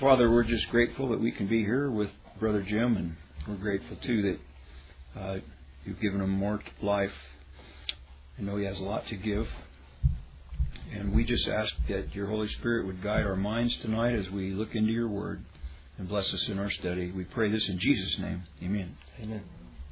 Father, we're just grateful that we can be here with Brother Jim, and we're grateful too that you've given him more life. I know he has a lot to give. And we just ask that your Holy Spirit would guide our minds tonight as we look into your word and bless us in our study. We pray this in Jesus' name. Amen. Amen.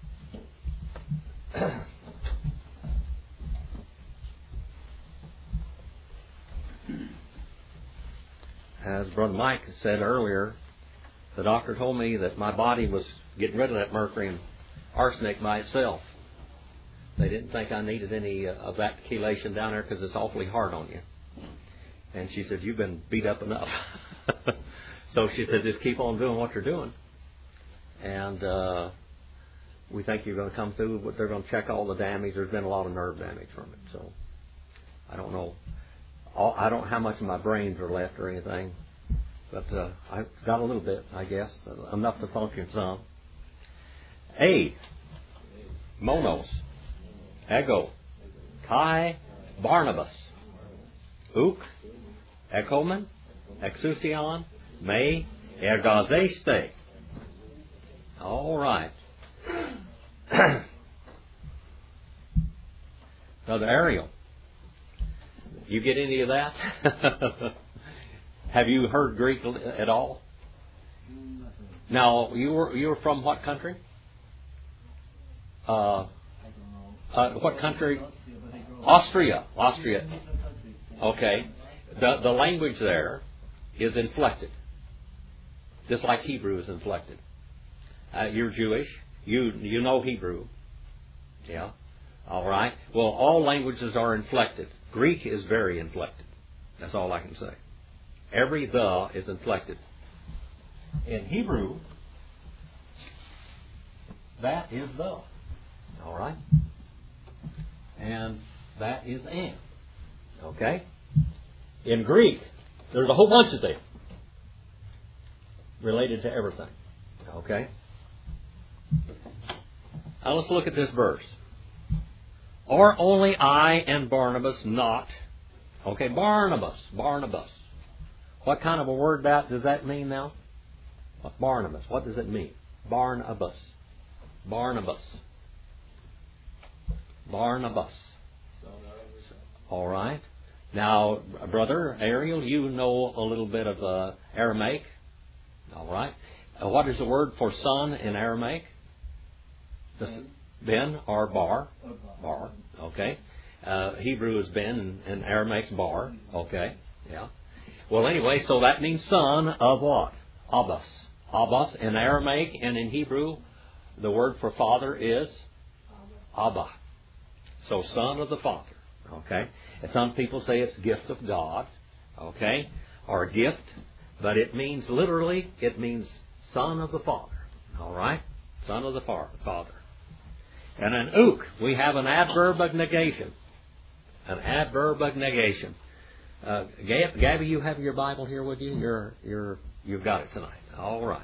As Brother Mike said earlier, the doctor told me that my body was getting rid of that mercury and arsenic by itself. They didn't think I needed any of that chelation down there because it's awfully hard on you. And she said, you've been beat up enough. So she said, just keep on doing what you're doing. And we think you're going to come through, but they're going to check all the damage. There's been a lot of nerve damage from it. So I don't know. I don't know how much of my brains are left or anything. But I've got a little bit, I guess. Enough to function some. A. Monos. Ego. Kai. Barnabas. Uk. Ekomen. Exousion. Me. Ergazeste. All right. Brother Ariel, you get any of that? Have you heard Greek at all? Now, you were from what country? What country? Austria. Austria. Okay. The language there is inflected, just like Hebrew is inflected. You're Jewish. You know Hebrew. Yeah. All right. Well, all languages are inflected. Greek is very inflected. That's all I can say. Every the is inflected. In Hebrew, that is the. All right. And that is and. Okay. In Greek, there's a whole bunch of things related to everything. Okay. Now let's look at this verse. Or only I and Barnabas not. Okay, Barnabas. What kind of a word does that mean now? Barnabas. What does it mean? Barnabas. All right. Now, Brother Ariel, you know a little bit of Aramaic. All right. What is the word for son in Aramaic? Ben or bar? Bar. Okay. Hebrew is ben and Aramaic's bar. Okay. Yeah. Well, anyway, so that means son of what? Abbas. Abbas in Aramaic and in Hebrew, the word for father is Abba. So son of the Father. Okay. And some people say it's gift of God. Okay. Or gift. But it means literally, it means son of the Father. All right. Son of the Father. And in uk, we have an adverb of negation. An adverb of negation. Gabby, you have your Bible here with you? You've got it tonight. All right.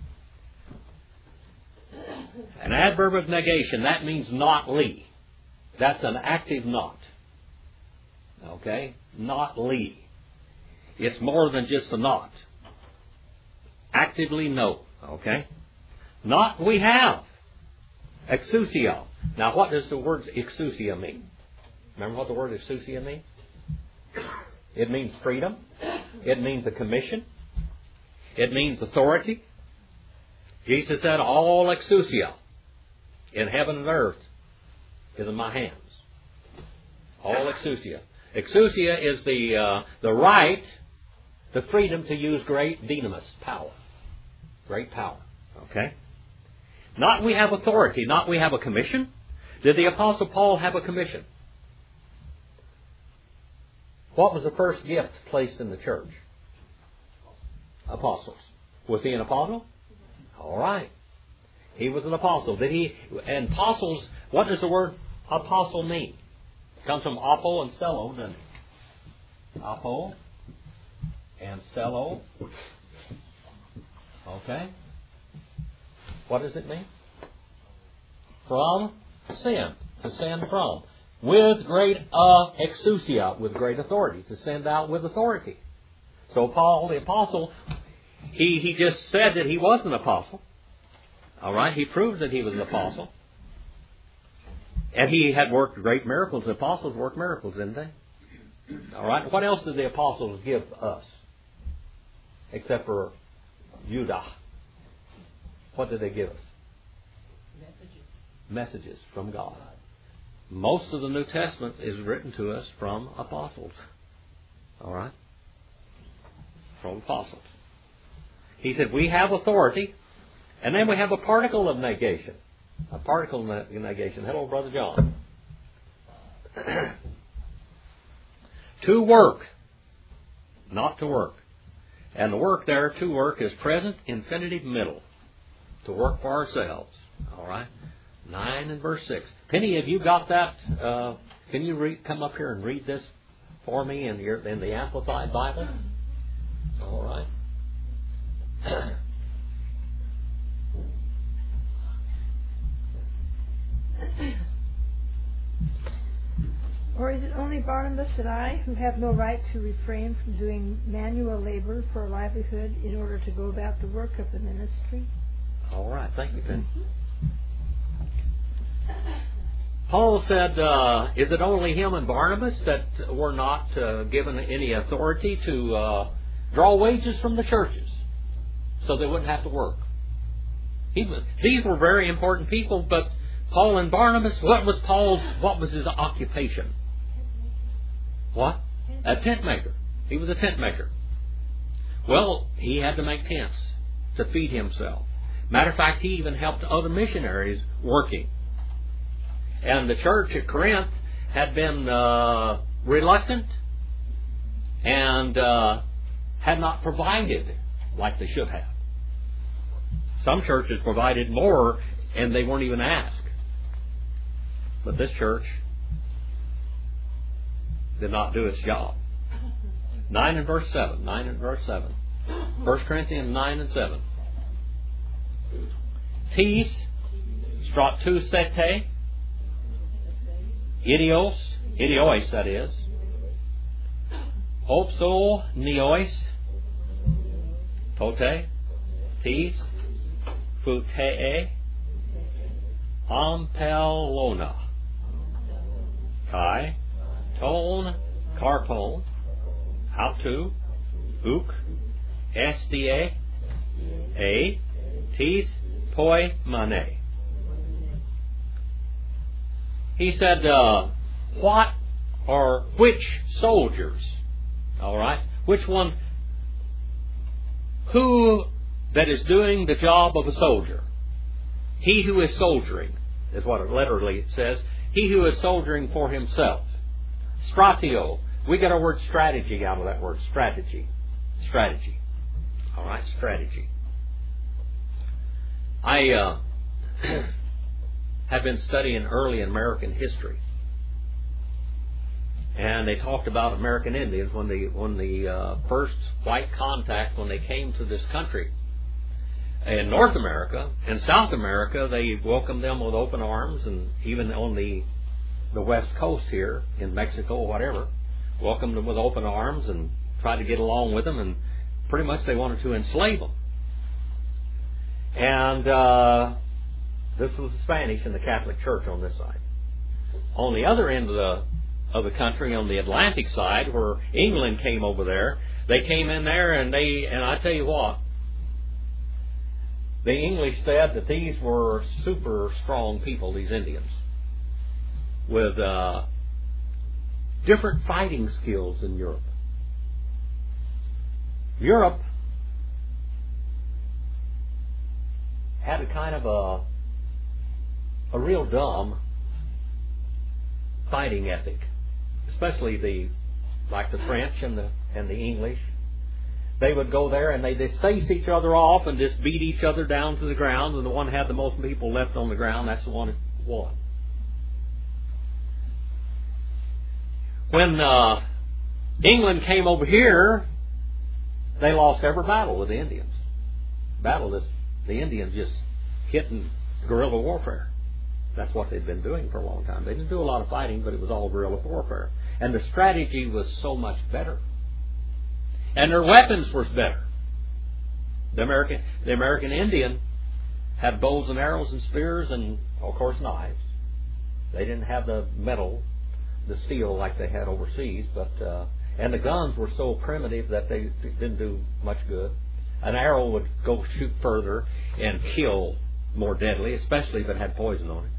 An adverb of negation, that means not ly. That's an active not. Okay? Not ly. It's more than just a not. Actively no. Okay? Not we have. Exousia. Now, what does the word exousia mean? Remember what the word exousia means? It means freedom. It means a commission. It means authority. Jesus said, all exousia in heaven and earth is in my hands. All exousia. Exousia is the right, the freedom to use great dynamis, power. Great power. Okay? Not we have authority, not we have a commission. Did the Apostle Paul have a commission? What was the first gift placed in the church? Apostles. Was he an apostle? All right. He was an apostle. And apostles, what does the word apostle mean? It comes from apo and stello, doesn't it? Apo and stello. Okay. What does it mean? From send. To send from. With great exousia, with great authority. To send out with authority. So Paul the apostle, He just said that he was an apostle. All right? He proved that he was an apostle. And he had worked great miracles. The apostles worked miracles, didn't they? All right? What else did the apostles give us? Except for Judah. What did they give us? Messages from God. Most of the New Testament is written to us from apostles. All right? From apostles. He said, we have authority, and then we have a particle of negation. A particle of negation. Hello, Brother John. To work, not to work. And the work there, to work, is present infinitive middle. To work for ourselves. All right? 9 and verse 6. Penny, have you got that? Can you come up here and read this for me in the Amplified Bible? All right. Or is it only Barnabas and I who have no right to refrain from doing manual labor for a livelihood in order to go about the work of the ministry? All right. Thank you, Penny. Paul said, is it only him and Barnabas that were not given any authority to draw wages from the churches so they wouldn't have to work? These were very important people, but Paul and Barnabas, what was his occupation? What? A tent maker. He was a tent maker. Well, he had to make tents to feed himself. Matter of fact, he even helped other missionaries working. And the church at Corinth had been reluctant and had not provided like they should have. Some churches provided more and they weren't even asked. But this church did not do its job. 9 and verse 7. 9 and verse 7. 1 Corinthians 9 and 7. Tis, stratus sete, idiois that is, opso neois, tote, tis, futee, ampelona, kai, ton, carpon, autu, uk, estie, a, tis, poi, mane. He said, what or which soldiers? All right? Which one? Who that is doing the job of a soldier? He who is soldiering, is what it literally says. He who is soldiering for himself. Stratio. We get our word strategy out of that word. Strategy. Strategy. All right? Strategy. I have been studying early American history. And they talked about American Indians when the first white contact, when they came to this country. In North America and South America, they welcomed them with open arms, and even on the west coast here, in Mexico or whatever, welcomed them with open arms and tried to get along with them, and pretty much they wanted to enslave them. And this was the Spanish and the Catholic Church on this side. On the other end of the country, on the Atlantic side, where England came over there, they came in there and I tell you what, the English said that these were super strong people, these Indians, with different fighting skills than Europe. Europe had a kind of a real dumb fighting ethic, especially the French and the English. They would go there and they'd face each other off and just beat each other down to the ground, and the one had the most people left on the ground, that's the one that won. When England came over here, they lost every battle with the Indians. The Indians just hitting guerrilla warfare. That's what they'd been doing for a long time. They didn't do a lot of fighting, but it was all guerrilla warfare. And the strategy was so much better. And their weapons were better. The American Indian had bows and arrows and spears and, of course, knives. They didn't have the metal, the steel like they had overseas, but and the guns were so primitive that they didn't do much good. An arrow would go shoot further and kill more deadly, especially if it had poison on it.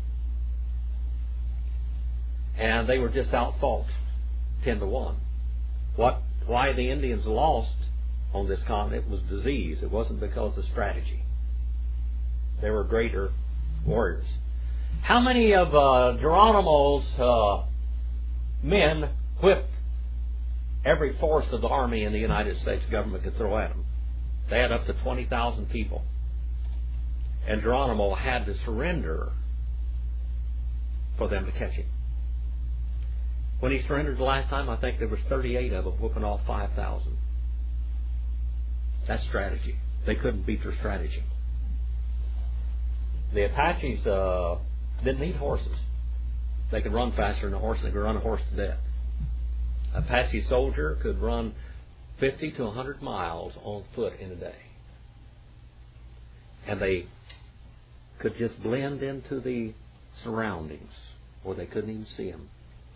And they were just outfought 10-1. Why the Indians lost on this continent was disease. It wasn't because of strategy. They were greater warriors. How many of Geronimo's men whipped every force of the army in the United States government could throw at them? They had up to 20,000 people. And Geronimo had to surrender for them to catch him. When he surrendered the last time, I think there was 38 of them whooping off 5,000. That's strategy. They couldn't beat their strategy. The Apaches didn't need horses. They could run faster than a horse. They could run a horse to death. Apache soldier could run 50 to 100 miles on foot in a day. And they could just blend into the surroundings, or they couldn't even see them.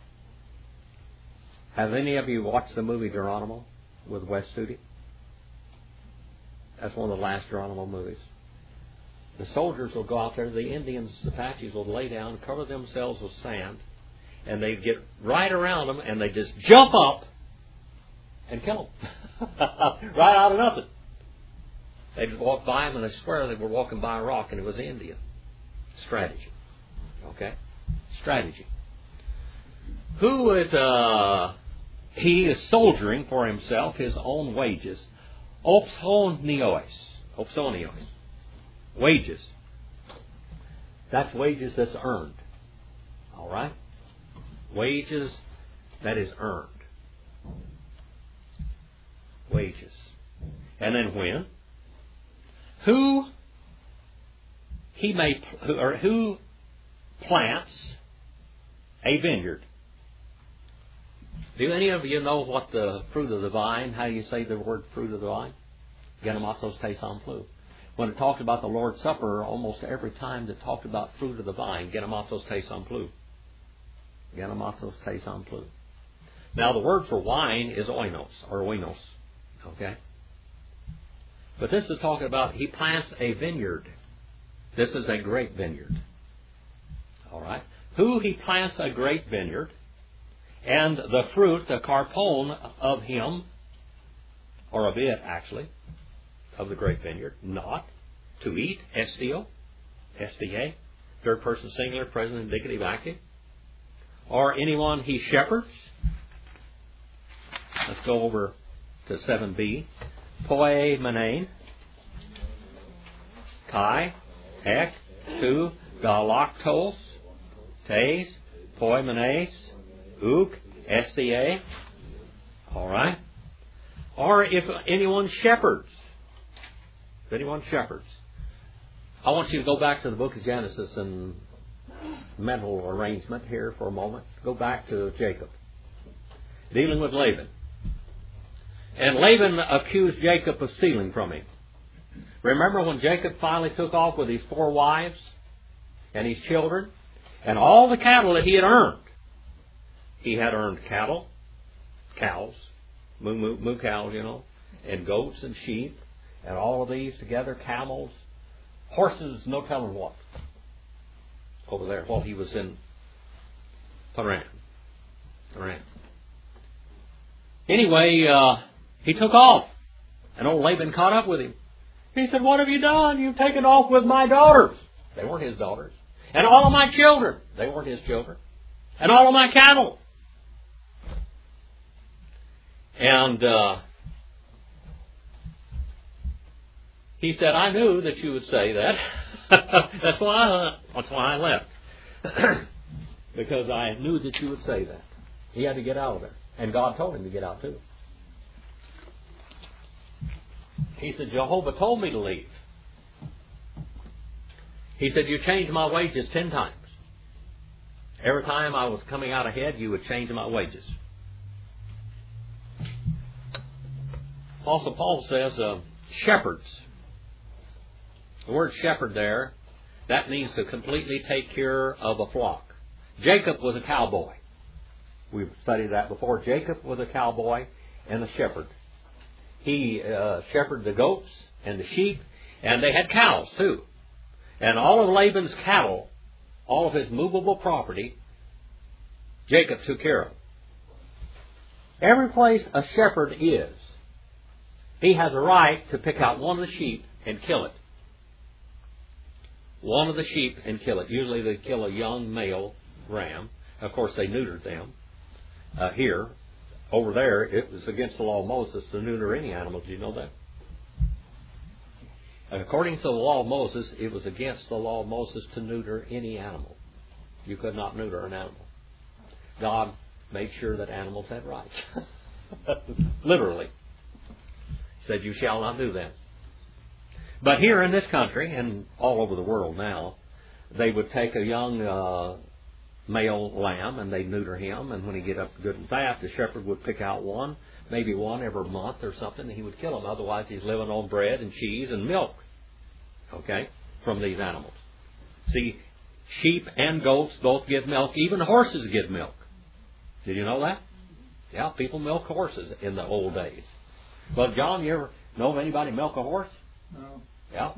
Have any of you watched the movie Geronimo with Wes Studi? That's one of the last Geronimo movies. The soldiers will go out there, the Indians, the Apaches will lay down, cover themselves with sand, and they get right around them, and they just jump up and kill them. Right out of nothing. They just walk by them, and I swear they were walking by a rock, and it was the Indian. Strategy. Okay? Strategy. Who is, he is soldiering for himself his own wages. Opsonios. Wages. That's wages that's earned. All right? Wages that is earned. Wages. And then when? Who plants a vineyard? Do any of you know what the fruit of the vine, how you say the word fruit of the vine? Genomatos te samplu. When it talked about the Lord's Supper, almost every time that talked about fruit of the vine, genomatos te samplu. Genomatos te samplu. Now the word for wine is oinos, or oinos. Okay? But this is talking about he plants a vineyard. This is a grape vineyard. All right? Who he plants a grape vineyard, and the fruit, the carpon of him, or of it actually, of the grape vineyard, not to eat, estio, SDA, third person singular, present indicative active, or anyone he shepherds. Let's go over to 7b. Poi manein, kai, ek, tu, galactos, tes, poi manes, uk, SDA. All right. Or if anyone shepherds. If anyone shepherds. I want you to go back to the book of Genesis and mental arrangement here for a moment. Go back to Jacob. Dealing with Laban. And Laban accused Jacob of stealing from him. Remember when Jacob finally took off with his 4 wives and his children and all the cattle that he had earned. He had earned cattle, cows, moo cows, and goats and sheep, and all of these together, camels, horses, no telling what, over there while he was in Paran. Anyway, he took off, and old Laban caught up with him. He said, "What have you done? You've taken off with my daughters." They weren't his daughters. "And all of my children." They weren't his children. "And all of my cattle." And he said, "I knew that you would say that." That's why I left. Because I knew that you would say that. He had to get out of there. And God told him to get out too. He said, "Jehovah told me to leave." He said, "You changed my wages 10 times. Every time I was coming out ahead, you would change my wages." Apostle Paul says, shepherds. The word shepherd there, that means to completely take care of a flock. Jacob was a cowboy. We've studied that before. Jacob was a cowboy and a shepherd. He shepherded the goats and the sheep, and they had cows too. And all of Laban's cattle, all of his movable property, Jacob took care of. Every place a shepherd is, he has a right to pick out one of the sheep and kill it. One of the sheep and kill it. Usually they kill a young male ram. Of course, they neutered them. Here, over there, it was against the law of Moses to neuter any animal. Did you know that? According to the law of Moses, it was against the law of Moses to neuter any animal. You could not neuter an animal. God made sure that animals had rights. Literally. He said, you shall not do that. But here in this country, and all over the world now, they would take a young male lamb and they'd neuter him, and when he get up good and fast, the shepherd would pick out one, maybe one every month or something, and he would kill him. Otherwise, he's living on bread and cheese and milk, okay, from these animals. See, sheep and goats both give milk. Even horses give milk. Did you know that? Yeah, people milk horses in the old days. Well, John, you ever know of anybody milk a horse? No. Yeah.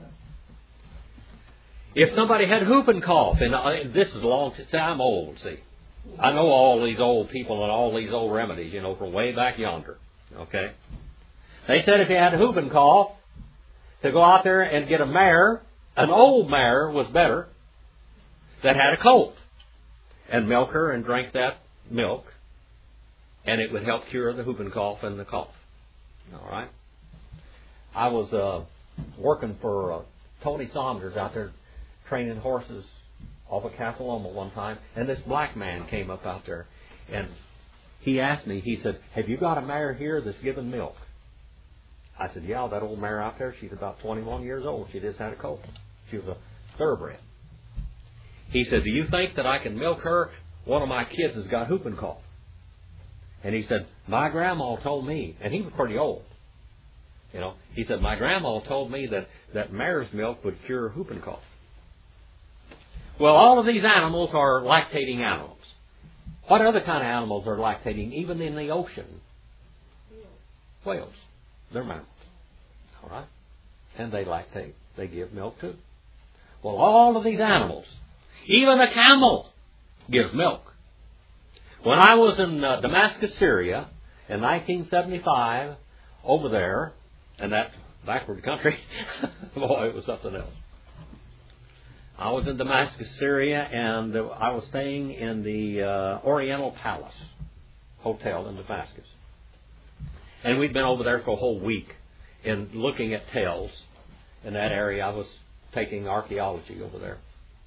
If somebody had whooping cough, and this is a long time, I'm old, see. I know all these old people and all these old remedies, you know, from way back yonder. Okay? They said if you had a whooping cough, to go out there and get a mare, an old mare was better, that had a colt, and milk her and drink that milk, and it would help cure the whooping cough and the cough. All right? I was working for Tony Saunders out there training horses off of Casa Loma one time, and this black man came up out there, and he asked me, he said, have you got a mare here that's giving milk? I said, yeah, that old mare out there, she's about 21 years old. She just had a colt. She was a thoroughbred. He said, do you think that I can milk her? One of my kids has got whooping cough. And he said, my grandma told me, and he was pretty old. You know, he said, my grandma told me that mare's milk would cure whooping cough. Well, all of these animals are lactating animals. What other kind of animals are lactating, even in the ocean? Whales. They're mammals. All right? And they lactate. They give milk too. Well, all of these animals, even a camel, gives milk. When I was in Damascus, Syria, in 1975, over there, in that backward country, boy, it was something else. I was in Damascus, Syria, and I was staying in the Oriental Palace Hotel in Damascus. And we'd been over there for a whole week and looking at tales in that area. I was taking archaeology over there.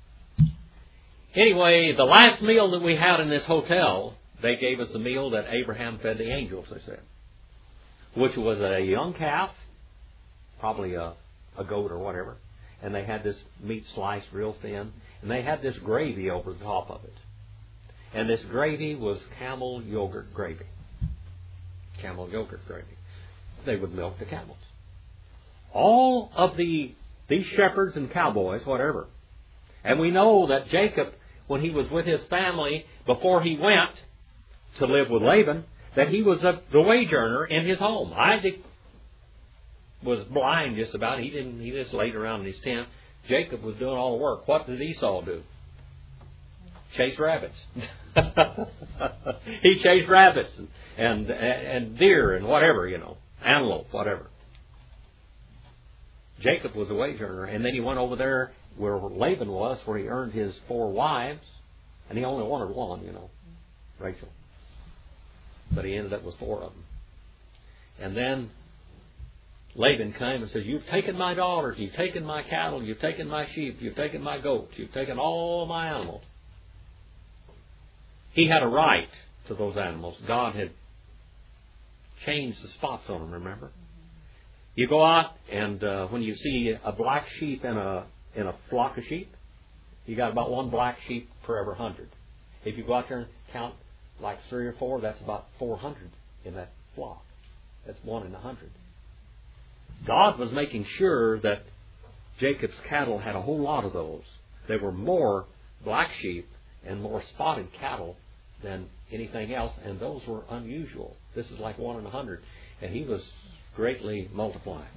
Anyway, the last meal that we had in this hotel, they gave us the meal that Abraham fed the angels, they said, which was a young calf, probably a goat or whatever, and they had this meat sliced real thin, and they had this gravy over the top of it. And this gravy was camel yogurt gravy. Camel yogurt gravy. They would milk the camels. All of these shepherds and cowboys, whatever. And we know that Jacob, when he was with his family, before he went to live with Laban, that he was the wage earner in his home. Isaac was blind just about. He just laid around in his tent. Jacob was doing all the work. What did Esau do? Chase rabbits. He chased rabbits and deer and whatever, you know, antelope, whatever. Jacob was a wage earner, and then he went over there where Laban was, where he earned his 4 wives, and he only wanted one, you know, Rachel. But he ended up with 4 of them. And then Laban came and said, you've taken my daughters, you've taken my cattle, you've taken my sheep, you've taken my goats, you've taken all my animals. He had a right to those animals. God had changed the spots on them, remember? You go out and when you see a black sheep in a flock of sheep, you got about 1 black sheep per every 100. If you go out there and count like 3 or 4, that's about 400 in that flock. That's 1 in 100. God was making sure that Jacob's cattle had a whole lot of those. There were more black sheep and more spotted cattle than anything else, and those were unusual. This is like 1 in 100, and he was greatly multiplying.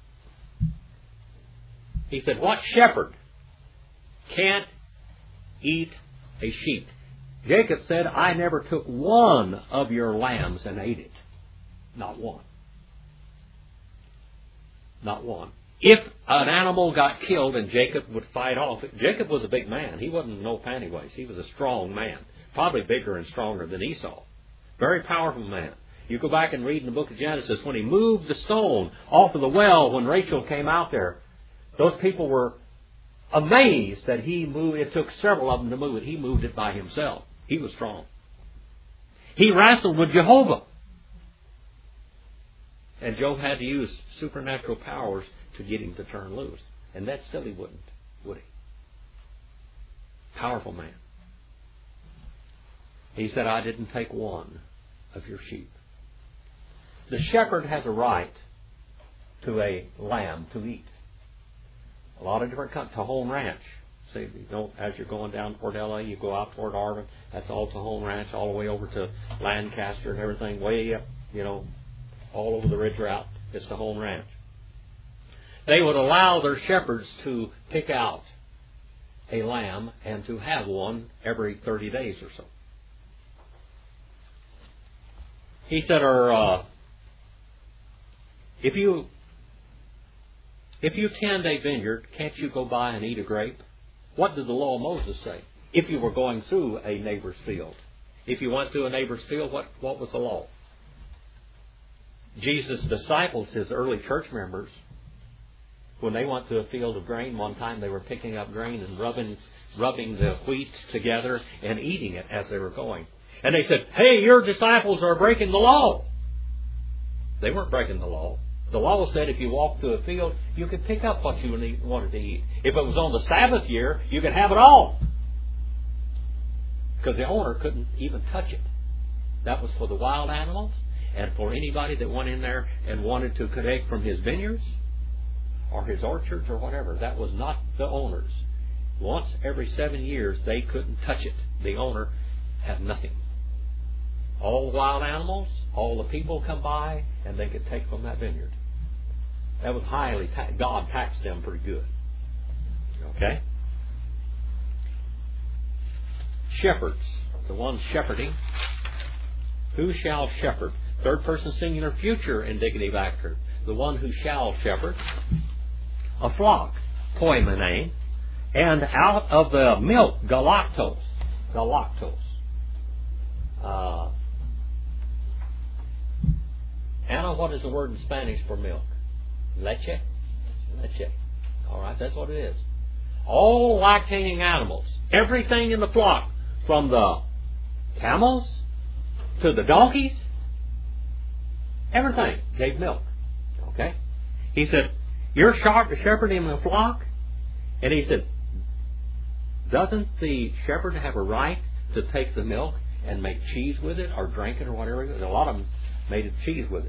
He said, what shepherd can't eat a sheep? Jacob said, I never took one of your lambs and ate it. Not one. Not one. If an animal got killed and Jacob would fight off, Jacob was a big man. He wasn't no pantywaist. He was a strong man. Probably bigger and stronger than Esau. Very powerful man. You go back and read in the book of Genesis, when he moved the stone off of the well when Rachel came out there, those people were amazed that he moved. It took several of them to move it. He moved it by himself. He was strong. He wrestled with Jehovah. And Job had to use supernatural powers to get him to turn loose. And that still he wouldn't, would he? Powerful man. He said, I didn't take one of your sheep. The shepherd has a right to a lamb to eat. A lot of different kinds. Tejon Ranch. See, you know, as you're going down toward L.A., you go out toward Arvin. That's all Tejon Ranch, all the way over to Lancaster and everything, way up, you know, all over the ridge route. It's Tejon Ranch. They would allow their shepherds to pick out a lamb and to have one every 30 days or so. He said, if you tend a vineyard, can't you go by and eat a grape? What did the law of Moses say? If you were going through a neighbor's field. If you went through a neighbor's field, what was the law? Jesus' disciples, his early church members, when they went to a field of grain one time, they were picking up grain and rubbing the wheat together and eating it as they were going. And they said, hey, your disciples are breaking the law. They weren't breaking the law. The law said if you walked through a field, you could pick up what you wanted to eat. If it was on the Sabbath year, you could have it all. Because the owner couldn't even touch it. That was for the wild animals and for anybody that went in there and wanted to collect from his vineyards or his orchards or whatever. That was not the owner's. Once every 7 years, they couldn't touch it. The owner had nothing. All the wild animals, all the people come by, and they could take from that vineyard. That was highly God taxed them pretty good. Okay? Shepherds, the ones shepherding. Who shall shepherd? Third person singular future indicative actor. The one who shall shepherd. A flock, poimene, and out of the milk, galactose. Galactose. Anna, what is the word in Spanish for milk? Leche? Leche. All right, that's what it is. All lactating animals, everything in the flock, from the camels to the donkeys, everything gave milk. Okay? He said, you're shepherding the flock? And he said, doesn't the shepherd have a right to take the milk and make cheese with it or drink it or whatever? A lot of them made cheese with it.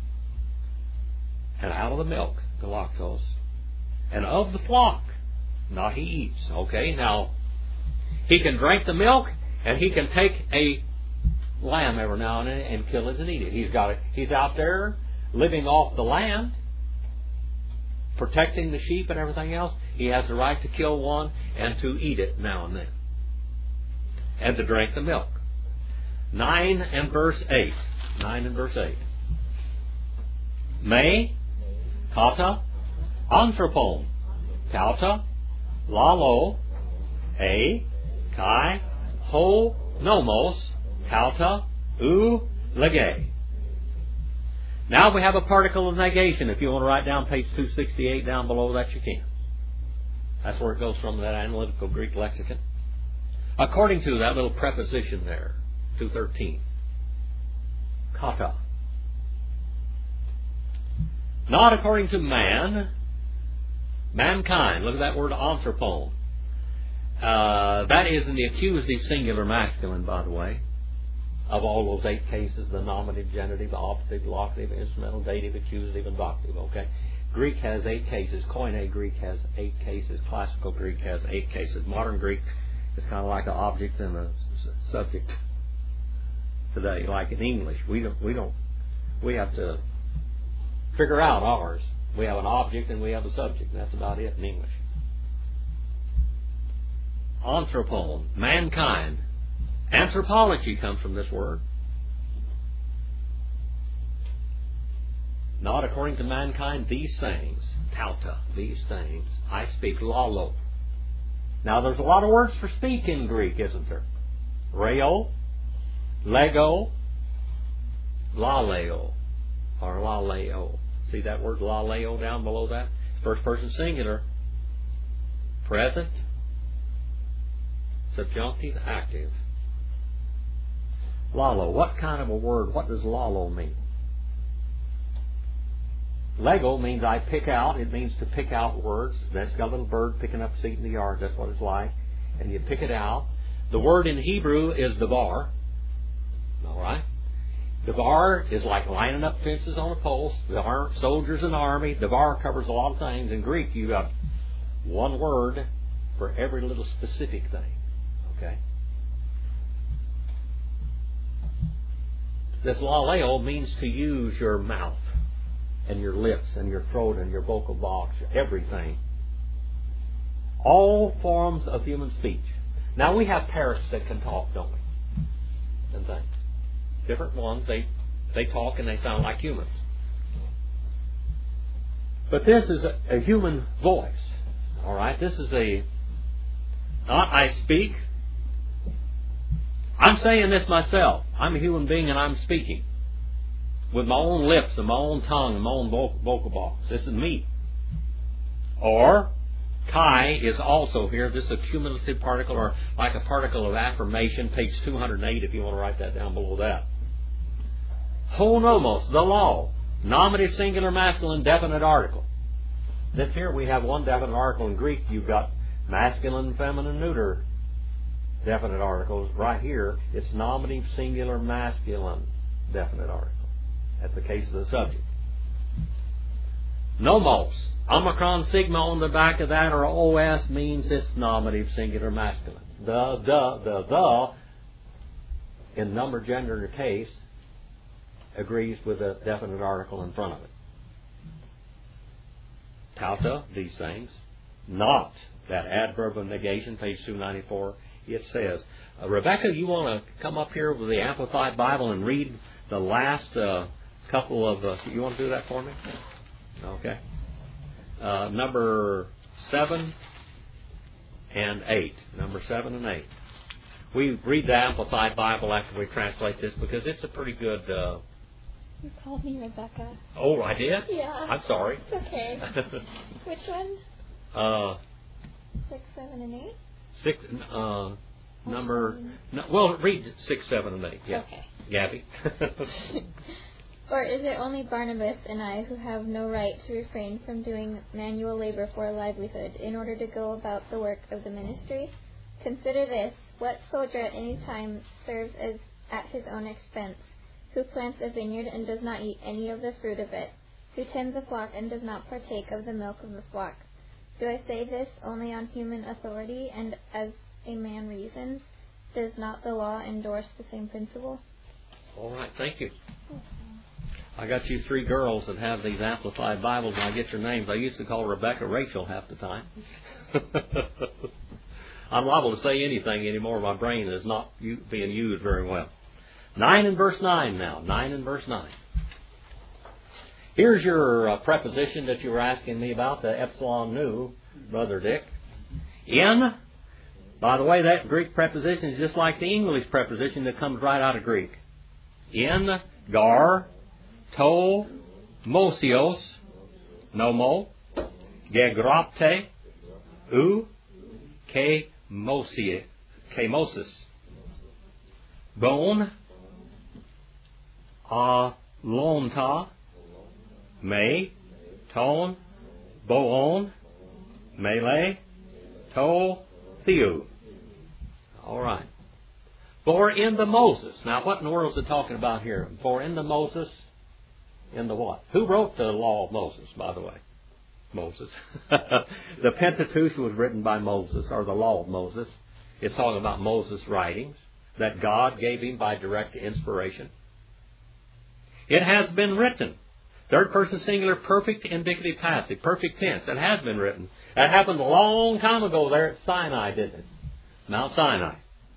And out of the milk, the lactose. And of the flock, not he eats. Okay, now, he can drink the milk and he can take a lamb every now and then and kill it and eat it. He's out there living off the land, protecting the sheep and everything else. He has the right to kill one and to eat it now and then. And to drink the milk. 9 and verse 8. 9 and verse 8. Me, kata, anthropon, tauta, lalo, kai, ho, nomos, tauta, lege. Now we have a particle of negation. If you want to write down page 268 down below that, you can. That's where it goes from, that analytical Greek lexicon. According to that little preposition there, 213. Kata. Not according to man, mankind. Look at that word anthropon. That is in the accusative singular masculine, by the way, of all those 8 cases, the nominative, genitive, operative, locative, instrumental, dative, accusative, and vocative. Okay? Greek has 8 cases. Koine Greek has 8 cases. Classical Greek has 8 cases. Modern Greek is kind of like an object and a subject today, like in English. We have to figure out ours. We have an object and we have a subject. That's about it in English. Anthropon, mankind. Anthropology comes from this word. Not according to mankind, these things, tauta, these things, I speak, lalo. Now there's a lot of words for speak in Greek, isn't there? Reo, lego, laleo, or laleo. See that word laleo down below that? First person singular. Present, subjunctive, active. Lalo, what kind of a word? What does lalo mean? Lego means I pick out. It means to pick out words. That's got a little bird picking up seed in the yard. That's what it's like. And you pick it out. The word in Hebrew is davar. All right? Davar is like lining up fences on a post. There aren't soldiers in the army. Davar covers a lot of things. In Greek, you got one word for every little specific thing. Okay? This laleo means to use your mouth and your lips and your throat and your vocal box, everything. All forms of human speech. Now we have parrots that can talk, don't we? And things. Different ones, they talk and they sound like humans. But this is a human voice. Alright? This is not I speak. I'm saying this myself. I'm a human being and I'm speaking. With my own lips and my own tongue and my own vocal box. This is me. Or, Kai is also here. This is a cumulative particle, or like a particle of affirmation. Page 208 if you want to write that down below that. Ho nomos, the law. Nominative, singular, masculine, definite article. This here we have one definite article in Greek. You've got masculine, feminine, neuter definite articles. Right here, it's nominative, singular, masculine, definite article. That's the case of the subject. Nomos. Omicron sigma on the back of that, or OS, means it's nominative, singular, masculine. The in number, gender, case agrees with a definite article in front of it. Tauta, these things. Not, that adverb of negation, page 294. It says, Rebecca, you want to come up here with the Amplified Bible and read the last couple of... you want to do that for me? Okay. Number 7 and 8. Number 7 and 8. We read the Amplified Bible after we translate this because it's a pretty good... You called me Rebecca. Oh, I did? Yeah. I'm sorry. It's okay. Which one? 6, 7, and 8? 6... number... well, read 6, 7, and 8. Yeah. Okay. Gabby. Or is it only Barnabas and I who have no right to refrain from doing manual labor for a livelihood in order to go about the work of the ministry? Consider this. What soldier at any time serves as at his own expense, who plants a vineyard and does not eat any of the fruit of it, who tends a flock and does not partake of the milk of the flock? Do I say this only on human authority and as a man reasons? Does not the law endorse the same principle? All right, thank you. I got you 3 girls that have these Amplified Bibles, and I get your names. I used to call Rebecca Rachel half the time. I'm liable to say anything anymore. My brain is not being used very well. 9 and verse 9 now. 9 and verse 9. Here's your preposition that you were asking me about, the epsilon nu, Brother Dick. In, by the way, that Greek preposition is just like the English preposition that comes right out of Greek. In, gar, to, mosios, nomo, gegrapte, u, ke mosis, bone, lonta, me, ton, boon, mele, to, theo. All right. For in the Moses. Now, what in the world is it talking about here? For in the Moses, in the what? Who wrote the law of Moses, by the way? Moses. The Pentateuch was written by Moses, or the Law of Moses. It's talking about Moses' writings that God gave him by direct inspiration. It has been written. Third person singular, perfect indicative passive, perfect tense. It has been written. That happened a long time ago there at Sinai, didn't it? Mount Sinai.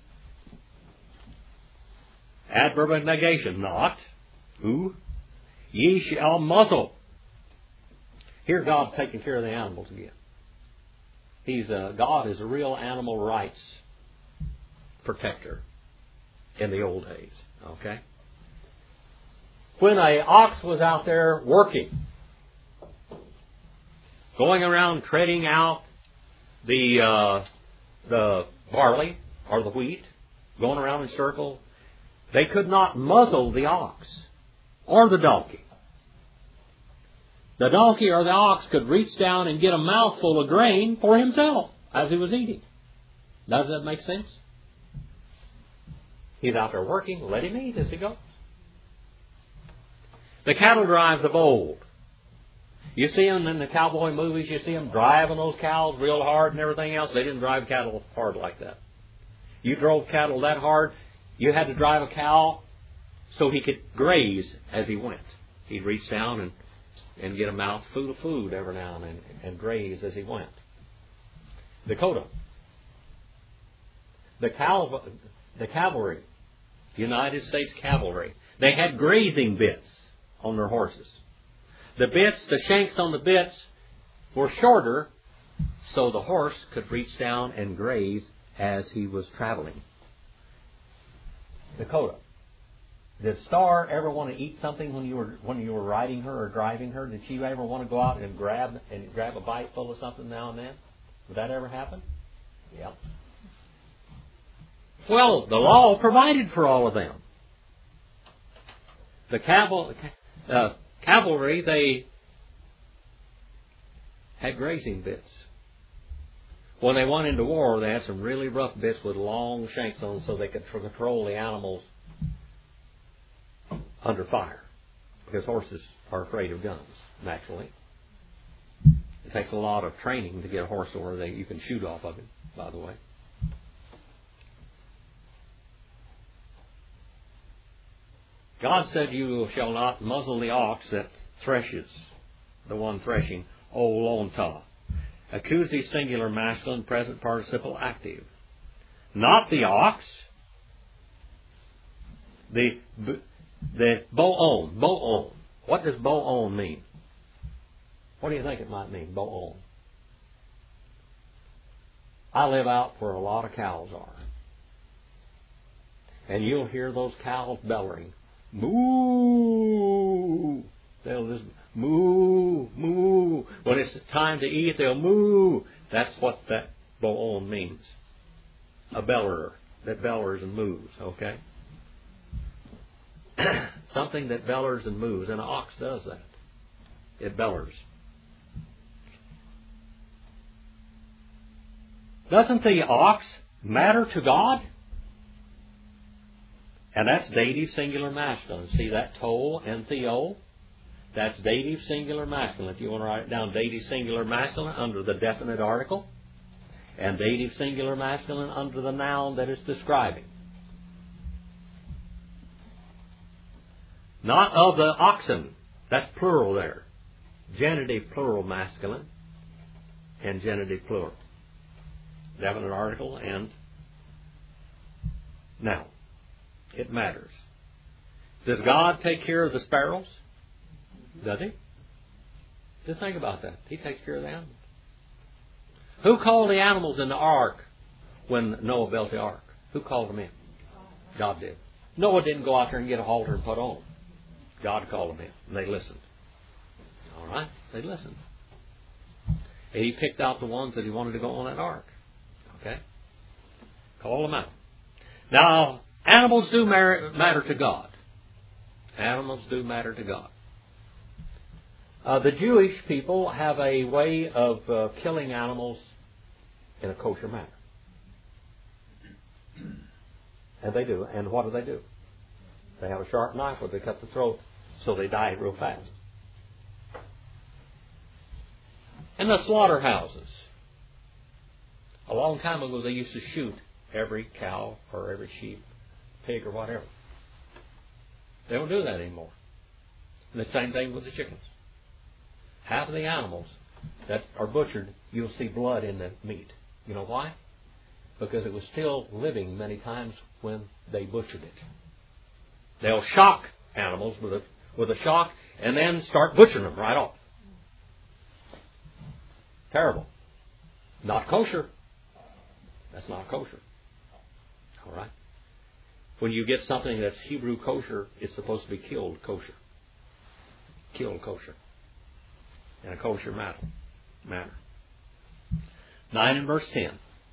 Adverb of negation, not. Who? Ye shall muzzle. Here God's taking care of the animals again. God is a real animal rights protector in the old days. Okay? When an ox was out there working, going around treading out the barley or the wheat, going around in circles, they could not muzzle the ox or the donkey. The donkey or the ox could reach down and get a mouthful of grain for himself as he was eating. Does that make sense? He's out there working, let him eat as he goes. The cattle drives of old. You see them in the cowboy movies, you see them driving those cows real hard and everything else. They didn't drive cattle hard like that. You drove cattle that hard, you had to drive a cow so he could graze as he went. He'd reach down and get a mouthful of food every now and then and graze as he went. Dakota. The cavalry, United States cavalry, they had grazing bits on their horses. The shanks on the bits were shorter so the horse could reach down and graze as he was traveling. Dakota. Did Star ever want to eat something when you were riding her or driving her? Did she ever want to go out and grab a bite full of something now and then? Would that ever happen? Yep. Well, the law provided for all of them. The cavalry, they had grazing bits. When they went into war, they had some really rough bits with long shanks on them so they could control the animals under fire. Because horses are afraid of guns, naturally. It takes a lot of training to get a horse to where you can shoot off of it, by the way. God said, you shall not muzzle the ox that threshes, the one threshing, olonta. Accusative singular masculine, present participle active. Not the ox. The bo'on. What does bo'on mean? What do you think it might mean, bo'on? I live out where a lot of cows are. And you'll hear those cows bellowing. Moo! They'll just moo, moo. When it's time to eat, they'll moo. That's what that bo'on means. A bellerer that bellers and moves, okay? Something that bellers and moves, and an ox does that. It bellers. Doesn't the ox matter to God? And that's dative singular masculine. See that to and theo? That's dative singular masculine. If you want to write it down, dative singular masculine under the definite article, and dative singular masculine under the noun that it's describing. Not of the oxen. That's plural there. Genitive plural masculine and genitive plural. Definite article and noun. It matters. Does God take care of the sparrows? Does He? Just think about that. He takes care of the animals. Who called the animals in the ark when Noah built the ark? Who called them in? God did. Noah didn't go out there and get a halter and put on. God called them in. And they listened. All right? They listened. And He picked out the ones that He wanted to go on that ark. Okay? Call them out. Now, animals do matter to God. Animals do matter to God. The Jewish people have a way of killing animals in a kosher manner. And they do. And what do? They have a sharp knife where they cut the throat so they die real fast. And the slaughterhouses. A long time ago they used to shoot every cow or every sheep, pig or whatever. They don't do that anymore. And the same thing with the chickens. Half of the animals that are butchered, you'll see blood in the meat. You know why? Because it was still living many times when they butchered it. They'll shock animals with a shock and then start butchering them right off. Terrible. Not kosher. That's not kosher. All right? When you get something that's Hebrew kosher, it's supposed to be killed kosher. Killed kosher. In a kosher manner. 9 and verse 10.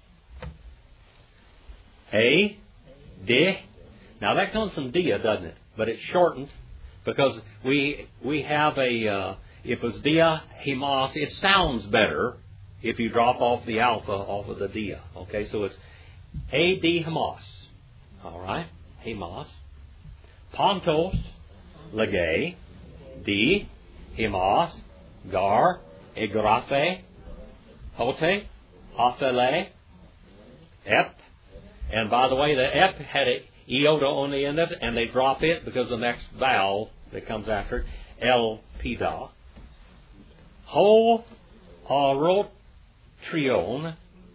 A, di. Now that comes from dia, doesn't it? But it's shortened because we have a, if it was dia, himas, it sounds better if you drop off the alpha off of the dia. Okay, so it's A, di, himas. All right, himas. Pontos, legay, di, himas, gar, egrafe, hote, aphele, ep. And by the way, the ep had an iota on the end of it, and they drop it because the next vowel that comes after it, el pida. Ho arotrion,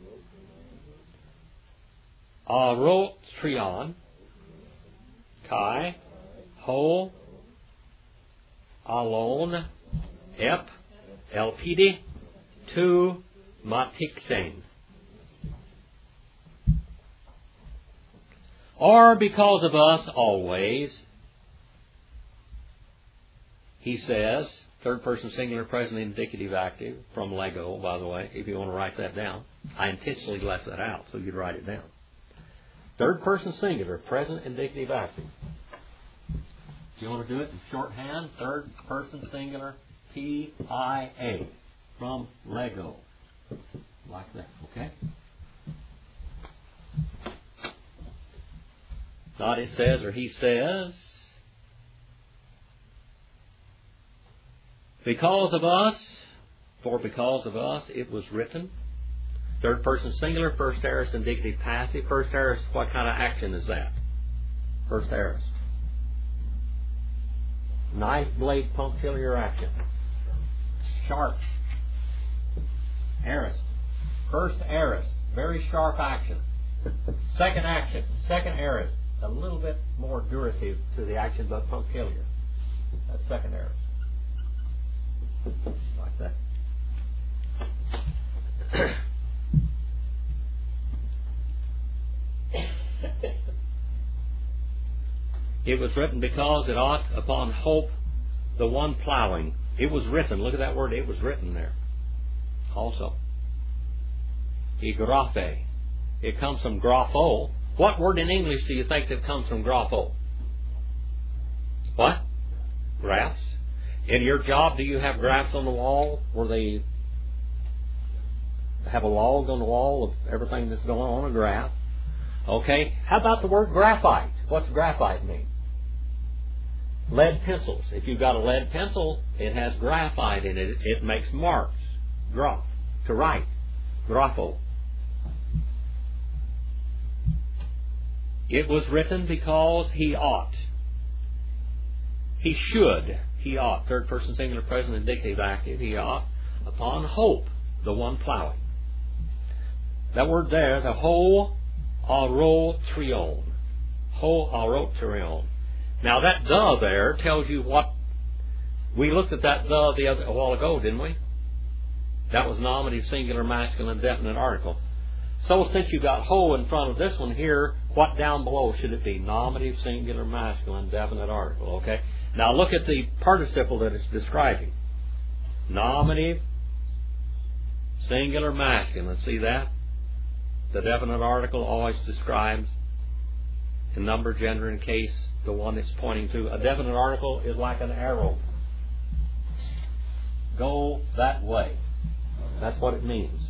kai, ho, alon, ep, elpidi, tu, matiksen. Or because of us always, he says, third person singular, present indicative active, from Lego, by the way, if you want to write that down. I intentionally left that out so you'd write it down. Third person singular, present indicative active. If you want to do it in shorthand, third person singular, PIA, from Lego. Like that, okay? Not it says or he says. Because of us, for because of us, it was written. Third person singular, first aorist indicative passive. First aorist, what kind of action is that? First aorist. Knife blade punctiliar action. Sharp. Aorist. First aorist, very sharp action. Second action, second aorist. A little bit more durative to the action, but punctiliar. That's second aorist. Like that. It was written because it ought upon hope the one plowing. It was written. Look at that word. It was written there. Also. Igrafe. It comes from grapho. What word in English do you think that comes from grapho? What? Graphs. In your job, do you have graphs on the wall where they have a log on the wall of everything that's going on a graph? Okay. How about the word graphite? What's graphite mean? Lead pencils. If you've got a lead pencil, it has graphite in it. It makes marks. Graph. To write. Grapho. It was written because he ought. He should. He ought. Third person singular, present indicative active. He ought. Upon hope, the one plowing. That word there, the ho arotrion. Ho arotrion. Now that the there tells you what. We looked at that the a while ago, didn't we? That was nominative, singular, masculine, definite article. So since you got ho in front of this one here, what down below should it be? Nominative, singular, masculine, definite article. Okay. Now look at the participle that it's describing. Nominative, singular, masculine. See that? The definite article always describes in number, gender, and case the one it's pointing to. A definite article is like an arrow. Go that way. That's what it means.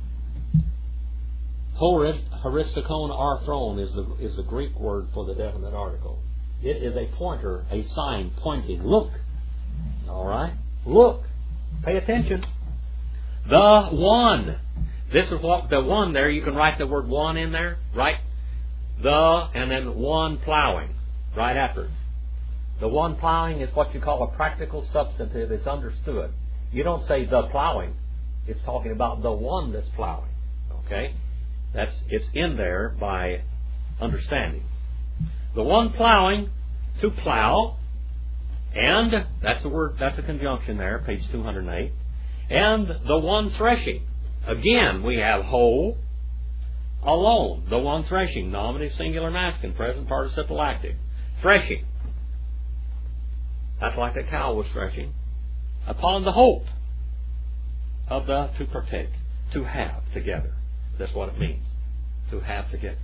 Horistikon arthron is the Greek word for the definite article. It is a pointer, a sign pointing. Look. All right? Look. Pay attention. The one. This is what the one there, you can write the word one in there, right? The, and then one plowing, right after it. The one plowing is what you call a practical substantive. It's understood. You don't say the plowing. It's talking about the one that's plowing. Okay? It's in there by understanding. The one plowing, to plow, and that's the word, that's a conjunction there, page 208. And the one threshing. Again, we have whole, alone. The one threshing, nominative, singular, masculine, present participle active. Threshing. That's like the cow was threshing. Upon the hope of the to partake, to have together. That's what it means. To have together.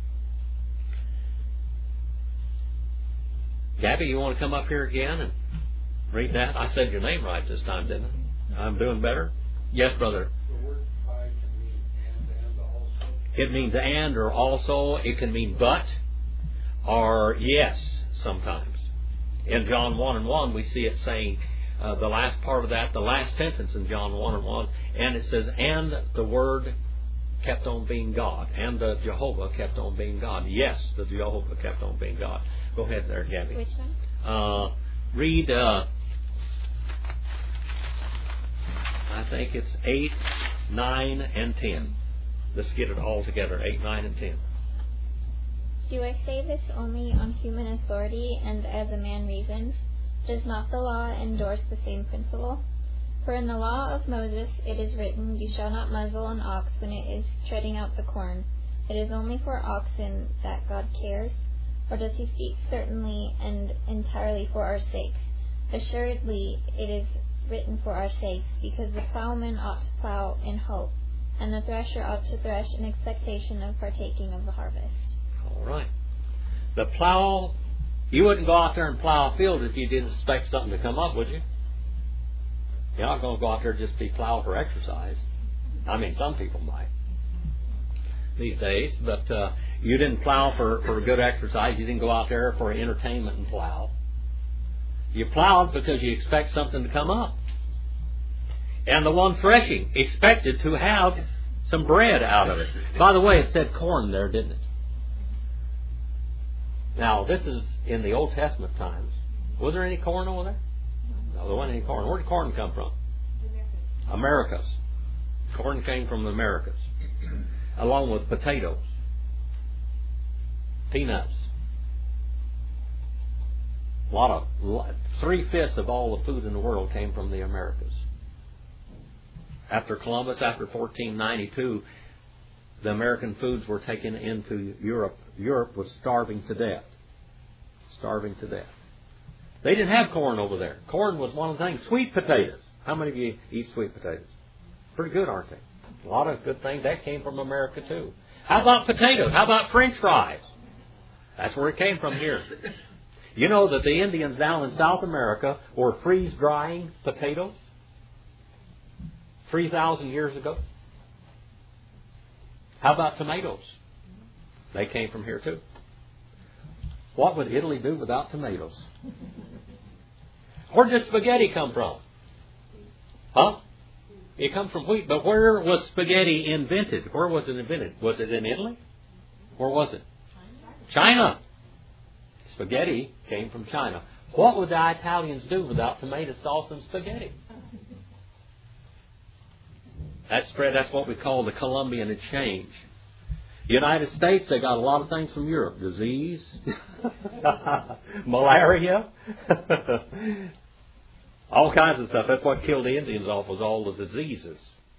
Gabby, you want to come up here again and read that? I said your name right this time, didn't I? I'm doing better? Yes, brother. The word I can mean and also. It means and or also. It can mean but or yes sometimes. In John 1:1, we see it saying the last part of that, the last sentence in John 1:1, and it says, and the Word kept on being God, and the Jehovah kept on being God. Yes, the Jehovah kept on being God. Go ahead there, Gabby. Which one? Read, I think it's 8, 9, and 10. Let's get it all together, 8, 9, and 10. Do I say this only on human authority and as a man reasons? Does not the law endorse the same principle? For in the law of Moses it is written, you shall not muzzle an ox when it is treading out the corn. It is only for oxen that God cares. Or does he speak certainly and entirely for our sakes? Assuredly it is written for our sakes, because the plowman ought to plow in hope, and the thresher ought to thresh in expectation of partaking of the harvest. All right. The plow, you wouldn't go out there and plow a field if you didn't expect something to come up, would you? You're not going to go out there just to be plow for exercise. I mean, some people might these days, but you didn't plow for good exercise. You didn't go out there for entertainment and plow. You plowed because you expect something to come up. And the one threshing expected to have some bread out of it. By the way, it said corn there, didn't it? Now, this is in the Old Testament times. Was there any corn over there? No, there wasn't any corn. Where did corn come from? Americas. Corn came from the Americas, along with potatoes, peanuts. 3/5 of all the food in the world came from the Americas. After Columbus, after 1492, the American foods were taken into Europe. Europe was starving to death. Starving to death. They didn't have corn over there. Corn was one of the things. Sweet potatoes. How many of you eat sweet potatoes? Pretty good, aren't they? A lot of good things. That came from America too. How about potatoes? How about French fries? That's where it came from here. You know that the Indians down in South America were freeze-drying potatoes 3,000 years ago? How about tomatoes? They came from here too. What would Italy do without tomatoes? Where did spaghetti come from? Huh? It comes from wheat. But where was spaghetti invented? Where was it invented? Was it in Italy? Where was it? China. Spaghetti came from China. What would the Italians do without tomato sauce and spaghetti? That's what we call the Columbian exchange. United States, they got a lot of things from Europe. Disease, malaria, all kinds of stuff. That's what killed the Indians off, was all the diseases.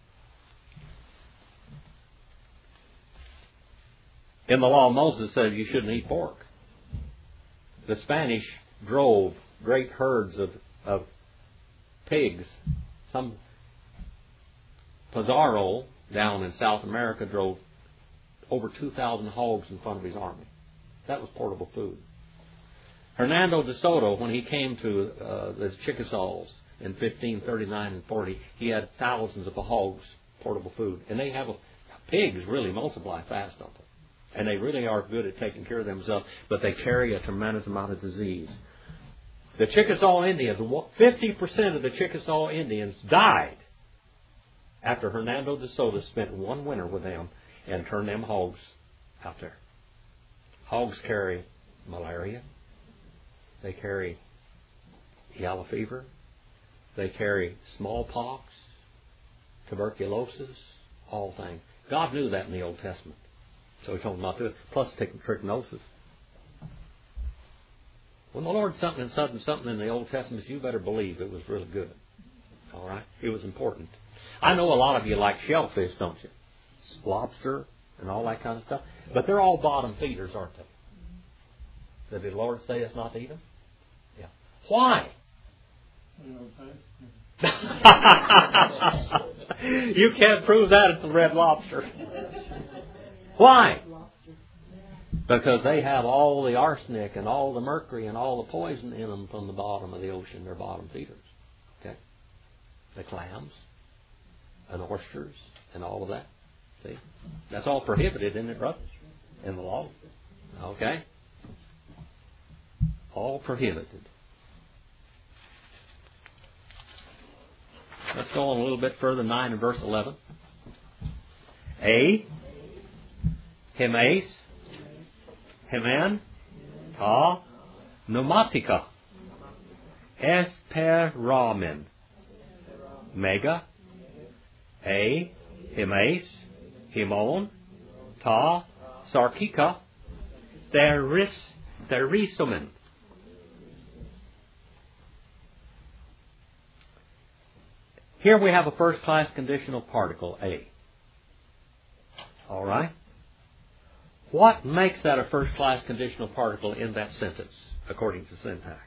In the law of Moses, it says you shouldn't eat pork. The Spanish drove great herds of pigs. Some Pizarro down in South America drove over 2,000 hogs in front of his army. That was portable food. Hernando de Soto, when he came to the Chickasaws in 1539 and 40, he had thousands of hogs, portable food. And they have pigs really multiply fast, don't they? And they really are good at taking care of themselves, but they carry a tremendous amount of disease. The Chickasaw Indians, 50% of the Chickasaw Indians died after Hernando de Soto spent one winter with them and turned them hogs out there. Hogs carry malaria. They carry yellow fever. They carry smallpox, tuberculosis, all things. God knew that in the Old Testament. So He told them not to do it. Plus trichinosis. When the Lord something in the Old Testament, you better believe it was really good. All right? It was important. I know a lot of you like shellfish, don't you? Lobster and all that kind of stuff. But they're all bottom feeders, aren't they? Did the Lord say us not to eat them? Yeah. Why? You can't prove that at the Red Lobster. Why? Because they have all the arsenic and all the mercury and all the poison in them from the bottom of the ocean. They're bottom feeders. Okay? The clams and oysters and all of that. See? That's all prohibited, isn't it, brother? In the law. Okay? All prohibited. Let's go on a little bit further, 9 and verse 11. Hemes, Hemen, Ta, Pneumatica, Esperamen, Mega, Hemes, Himon, Ta, Sarkika, Therisomen. Here we have a first-class conditional particle, A. All right? What makes that a first-class conditional particle in that sentence, according to syntax?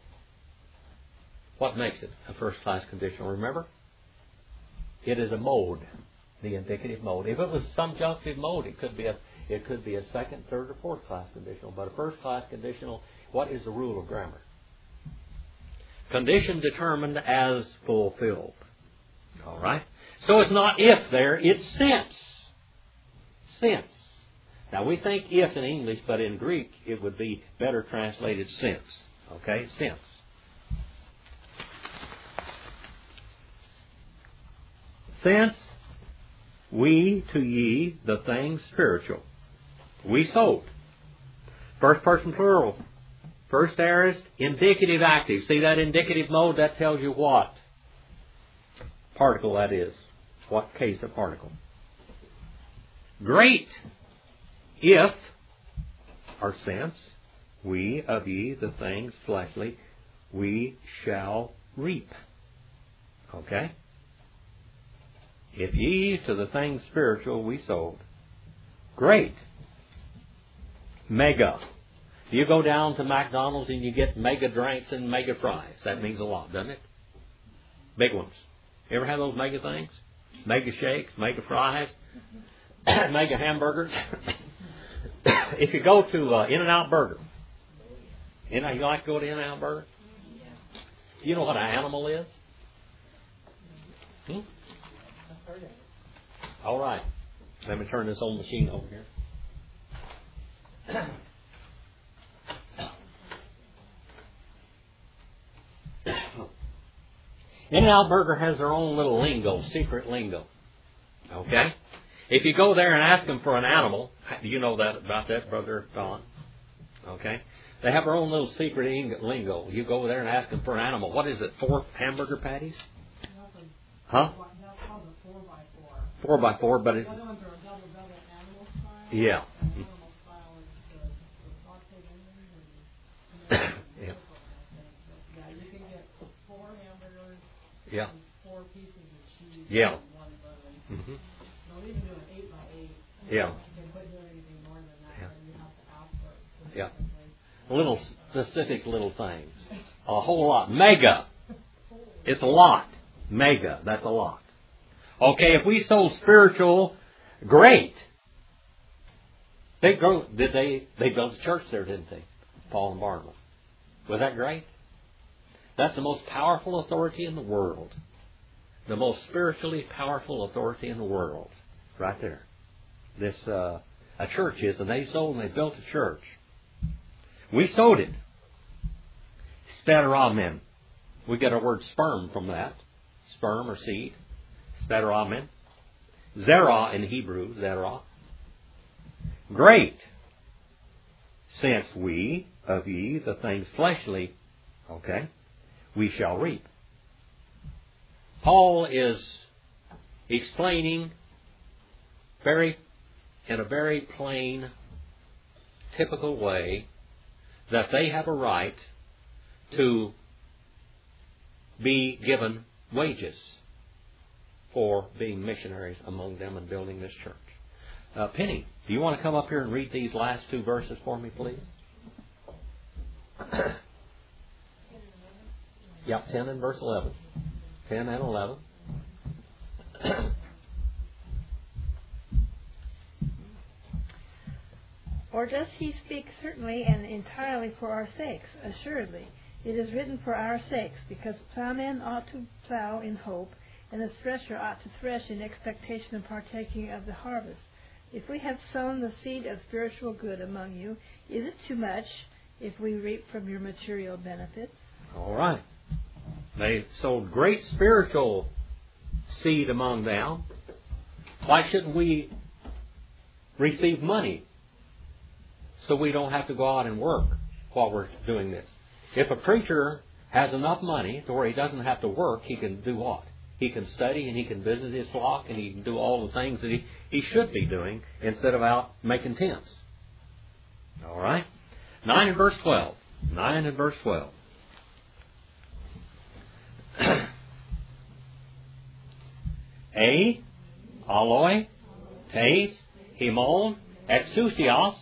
What makes it a first-class conditional? Remember? It is a mode, the indicative mode. If it was subjunctive mode, it could be a second, third, or fourth-class conditional. But a first-class conditional, what is the rule of grammar? Condition determined as fulfilled. All right? So it's not if there, it's since. Since. Now we think if in English, but in Greek it would be better translated since. Okay? Since. Since we to ye the things spiritual. We sold. First person plural. First aorist, indicative active. See that indicative mode? That tells you what particle that is. What case of particle. Great. If, or since, we of ye the things fleshly, we shall reap. Okay? If ye to the things spiritual we sowed. Great. Mega. You go down to McDonald's and you get mega drinks and mega fries. That means a lot, doesn't it? Big ones. You ever have those mega things? Mega shakes, mega fries, mega hamburgers. If you go to In-N-Out Burger, you like to go to In-N-Out Burger? You know what an animal is? All right. Let me turn this old machine over here. In-N-Out Burger has their own little lingo, secret lingo. Okay? If you go there and ask them for an animal, do you know that about that, Brother Don? Okay? They have their own little secret lingo. You go there and ask them for an animal. What is it, 4 hamburger patties? Huh? 4x4, but it's... Yeah. Yeah. 4 pieces of cheese. Yeah. And 1 bun. Mm-hmm. So even do an 8x8. Yeah. You can put do anything more than that, Yeah. and you have to ask for it. Yeah. Little specific little things. A whole lot. Mega. It's a lot. Mega. That's a lot. Okay, if we sold spiritual, great. They built a church there, didn't they? Paul and Barnabas. Was that great? That's the most powerful authority in the world. The most spiritually powerful authority in the world. Right there. This, a church is, and they sold and they built a church. We sowed it. Speramen. We get our word sperm from that. Sperm or seed. Zerah meant. Zerah in Hebrew, Zerah. Great, since we of ye the things fleshly, okay, we shall reap. Paul is explaining in a very plain, typical way that they have a right to be given wages for being missionaries among them and building this church. Penny, do you want to come up here and read these last two verses for me, please? Yep, 10 and verse 11. 10 and 11. Or does he speak certainly and entirely for our sakes? Assuredly. It is written for our sakes, because plowmen ought to plow in hope, and the thresher ought to thresh in expectation of partaking of the harvest. If we have sown the seed of spiritual good among you, is it too much if we reap from your material benefits? All right. They sowed great spiritual seed among them. Why shouldn't we receive money so we don't have to go out and work while we're doing this? If a preacher has enough money to where he doesn't have to work, he can do what? He can study and he can visit his flock and he can do all the things that he should be doing instead of out making tents. All right? 9 and verse 12. 9 and verse 12. A, aloi, teis, himon, exousios,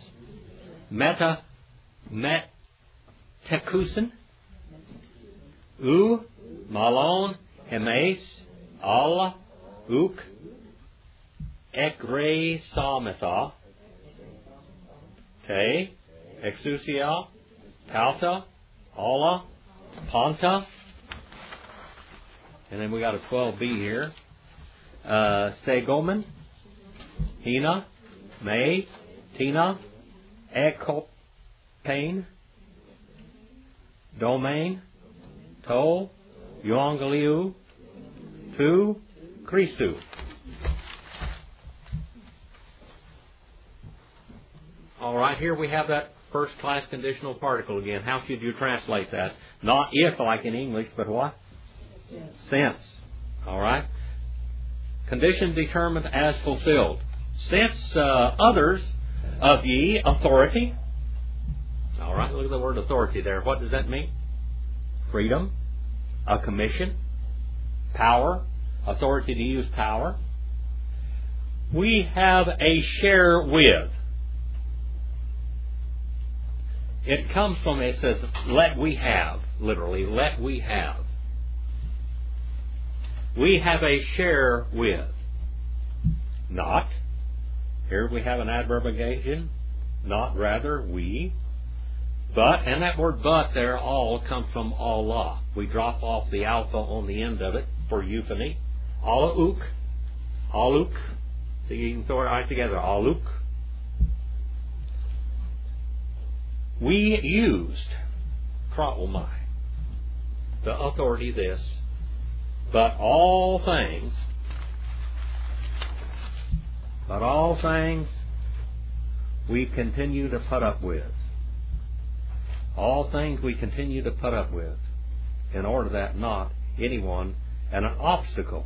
metekusen, malon, hemes, alla, uk, ekresametha, te, exousia, tauta, alla, panta, and then we got a 12b here. Stegomen, Hina, May, Tina, Ekopain, Domain, To, Euangeliu, Tu, Christu. All right, here we have that first class conditional particle again. How should you translate that? Not if like in English, but what? Since. All right. Condition determined as fulfilled. Since others of ye authority. All right, look at the word authority there. What does that mean? Freedom, a commission, power, authority to use power. We have a share with. It comes from, it says, let we have. Literally, let we have. We have a share with. Not. Here we have an adverbiation. Not, rather, we. But, and that word but there, all, comes from Allah. We drop off the alpha on the end of it for euphony. Allauk. Alluk. So you can throw it right together. Alluk. We used, kraomai, the authority this, but all things we continue to put up with. All things we continue to put up with, in order that not anyone, and an obstacle,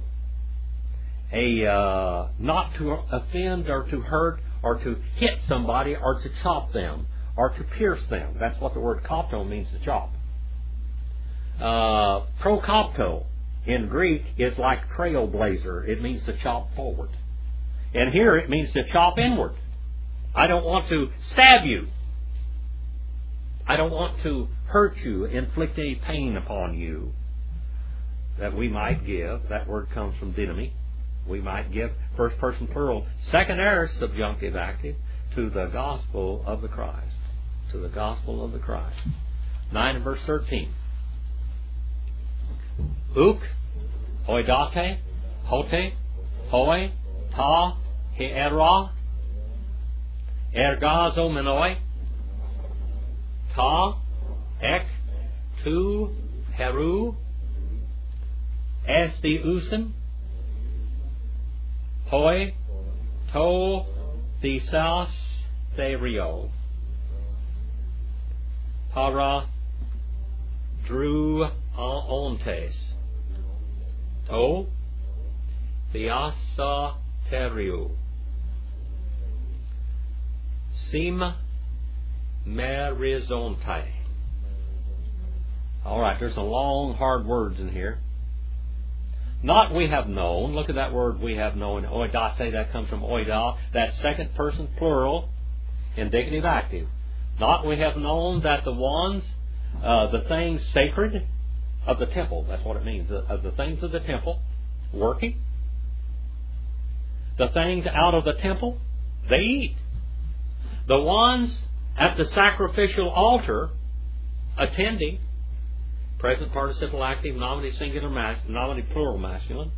not to offend or to hurt or to hit somebody or to chop them or to pierce them. That's what the word kopto means, to chop. Prokopto in Greek is like trailblazer. It means to chop forward. And here it means to chop inward. I don't want to stab you. I don't want to hurt you, inflict any pain upon you. That we might give, that word comes from dynami, we might give, first person plural, second aorist subjunctive active, to the gospel of the Christ. To the gospel of the Christ. 9 and verse 13. Uk, oidate, hote, hoi, ta, heera, ergazomenoi, ta, ek, tu, heru, esti usen, Hoi to thesos therio. Para drew aontes. To theasa teriou. Sim merizonte. All right, there's some long, hard words in here. Not we have known. Look at that word we have known. Oidate, that comes from oida. That second person plural, indicative active. Not we have known that the ones, the things sacred of the temple, that's what it means, of the things of the temple, working. The things out of the temple, they eat. The ones at the sacrificial altar, attending, present participle active, nominative singular nominative plural masculine.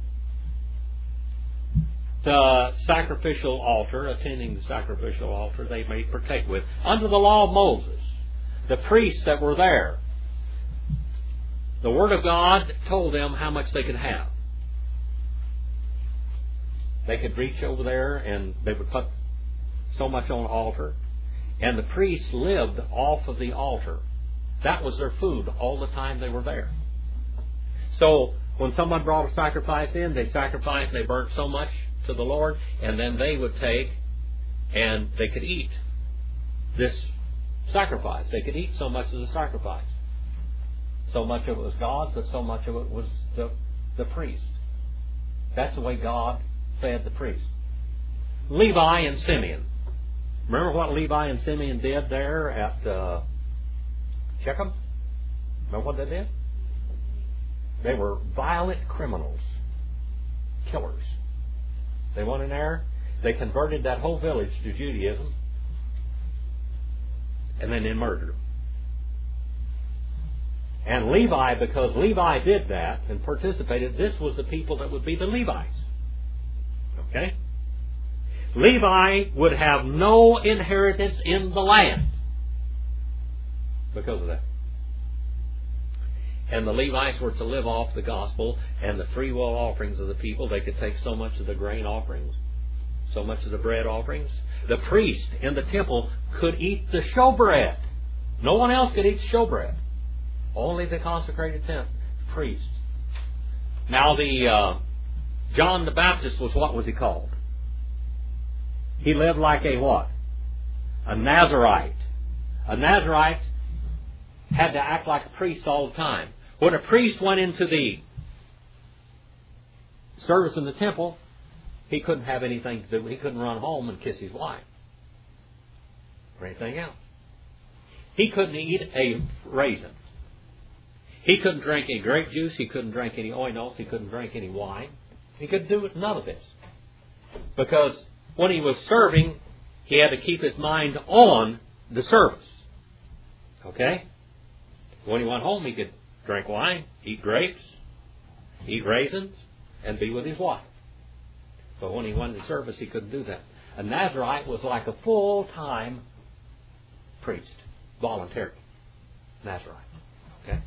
The sacrificial altar, attending the sacrificial altar, they may partake with. Under the law of Moses, the priests that were there, the Word of God told them how much they could have. They could reach over there and they would put so much on the altar. And the priests lived off of the altar. That was their food all the time they were there. So when someone brought a sacrifice in, they sacrificed, they burnt so much to the Lord, and then they would take and they could eat this sacrifice. They could eat so much of the sacrifice. So much of it was God, but so much of it was the priest. That's the way God fed the priest. Levi and Simeon. Remember what Levi and Simeon did there at Shechem? Remember what they did? They were violent criminals. Killers. They went in there. They converted that whole village to Judaism. And then they murdered them. And Levi, because Levi did that and participated, this was the people that would be the Levites. Okay? Levi would have no inheritance in the land because of that. And the Levites were to live off the gospel and the free will offerings of the people. They could take so much of the grain offerings, so much of the bread offerings. The priest in the temple could eat the showbread. No one else could eat showbread. Only the consecrated priest. Now John the Baptist what was he called? He lived like a what? A Nazarite. A Nazarite had to act like a priest all the time. When a priest went into the service in the temple, he couldn't have anything to do. He couldn't run home and kiss his wife or anything else. He couldn't eat a raisin. He couldn't drink any grape juice. He couldn't drink any oinos. He couldn't drink any wine. He couldn't do none of this. Because when he was serving, he had to keep his mind on the service. Okay? When he went home, he could drink wine, eat grapes, eat raisins, and be with his wife. But when he went to service, he couldn't do that. A Nazarite was like a full-time priest, voluntary Nazarite. Okay?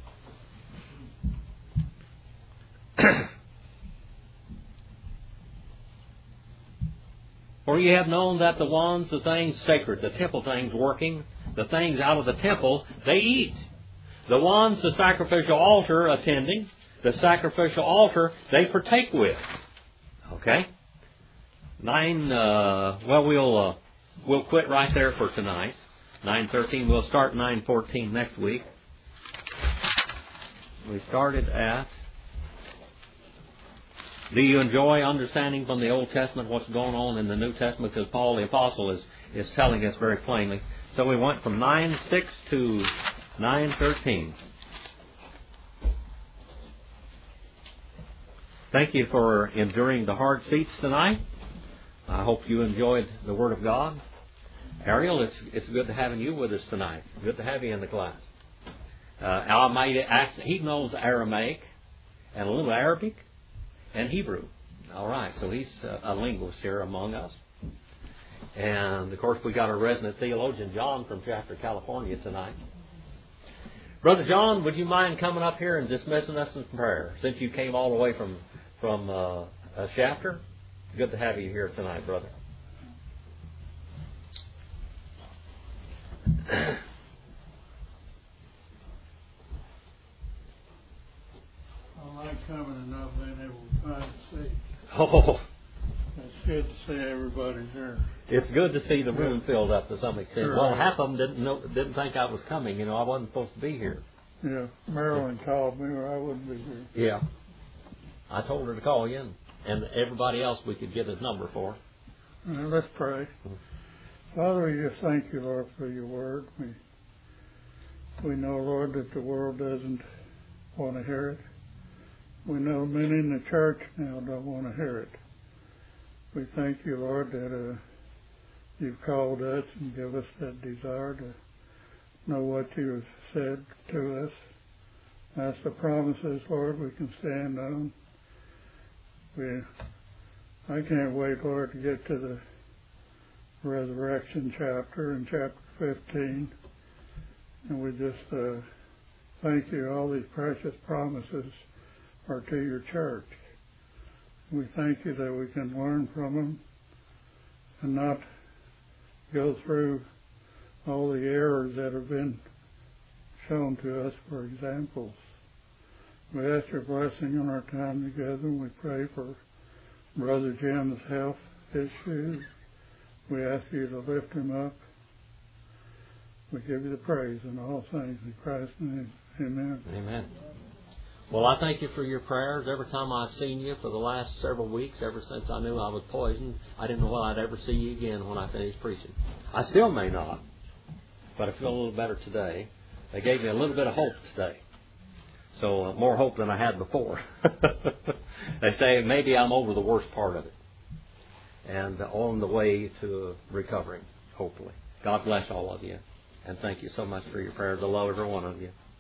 For ye have known that the things sacred, the temple things working, the things out of the temple, they eat. The ones, the sacrificial altar attending, the sacrificial altar, they partake with. Okay? We'll quit right there for tonight. 9:13. We'll start 9:14 next week. We started at, do you enjoy understanding from the Old Testament what's going on in the New Testament? Because Paul the Apostle is telling us very plainly. So we went from 9:6 to 9:13. Thank you for enduring the hard seats tonight. I hope you enjoyed the Word of God. Ariel, it's good to have you with us tonight. Good to have you in the class. He knows Aramaic and a little Arabic and Hebrew. All right, so he's a linguist here among us. And, of course, we got our resident theologian, John, from Shafter, California tonight. Brother John, would you mind coming up here and dismissing us in prayer, since you came all the way from Shafter? Good to have you here tonight, brother. I like coming and not being able to find a seat. Oh, It's good to see everybody here. it's good to see the room filled up to some extent. Sure. Well, half of them didn't think I was coming. You know, I wasn't supposed to be here. Yeah, Marilyn called me or I wouldn't be here. Yeah. I told her to call you, and everybody else we could get his number for. Now, let's pray. Father, we just thank you, Lord, for your word. We know, Lord, that the world doesn't want to hear it. We know many in the church now don't want to hear it. We thank you, Lord, that you've called us and give us that desire to know what you have said to us. That's the promises, Lord, we can stand on. I can't wait, Lord, to get to the resurrection chapter in chapter 15. And we just thank you. All these precious promises are to your church. We thank you that we can learn from them and not go through all the errors that have been shown to us for examples. We ask your blessing on our time together, and we pray for Brother Jim's health issues. We ask you to lift him up. We give you the praise in all things in Christ's name. Amen. Amen. Well, I thank you for your prayers. Every time I've seen you for the last several weeks, ever since I knew I was poisoned, I didn't know whether I'd ever see you again when I finish preaching. I still may not, but I feel a little better today. They gave me a little bit of hope today. So more hope than I had before. They say maybe I'm over the worst part of it and on the way to recovering, hopefully. God bless all of you, and thank you so much for your prayers. I love every one of you.